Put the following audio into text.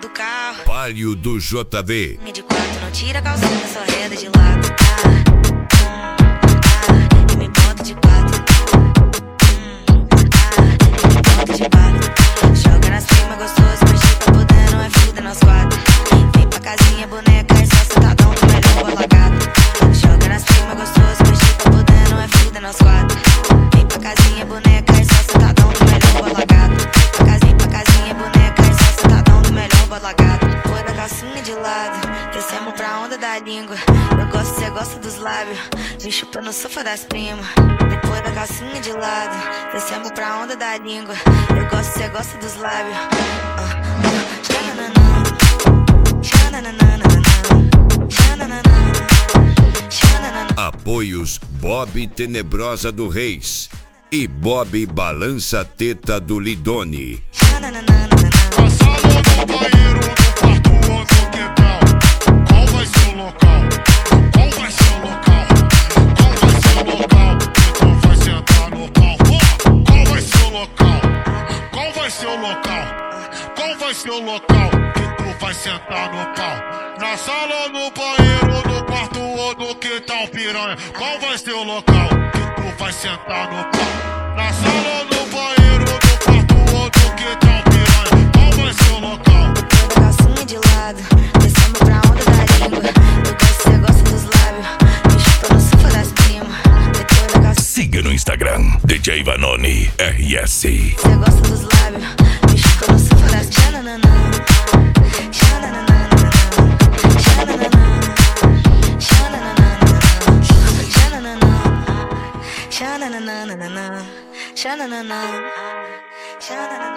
do carro. Palio do JV. De quatro, não tira a calcinha, só reda de lado. E me bota de quatro. Me bota de quatro. Joga nas primas gostoso, mas tá podendo é fuder nós quatro. Vem pra casinha, boneca, é só sentadão do melhor alagado. Joga nas primas gostoso, mas tá podendo é fuder nós quatro. Vem pra casinha, boneca, é só sentadão do melhor alagado. Pra casinha, boneca, é só sentadão do melhor alagado. Põe da calcinha de lado, descemos pra onda da língua. Eu gosto, cê gosta dos lábios, me chupa no sofá das primas. Depois da calcinha de lado, descemos pra onda da língua. Eu gosto, cê gosta dos lábios. Apoios Bob Tenebrosa do Reis e Bob Balança Teta do Lidone. Passado no banheiro, no quarto ou no quintal. Qual vai ser o local? Qual vai ser o local? Qual vai ser o local? Então vai sentar no pau. Qual vai ser o local? Qual vai ser o local? Qual vai ser o local? Que tu vai sentar no pau. Na sala, no banheiro, no quarto ou no quintal, piranha. Qual vai ser o local? Que tu vai sentar no pau. Na sala, no banheiro, no quarto ou no quintal, piranha. Qual vai ser o local? Depois da calcinha de lado, descemos pra onda da língua. Eu gosto, cê gosta dos lábios, me chupa no sofá das primas. Depois da calcinha. Siga no Instagram, DJ Vanoni RS. Cê gosta dos lábios, me chupa no sofá das tchananana. Sha-na-na-na-na-na, sha-na-na-na, sha-na-na-na.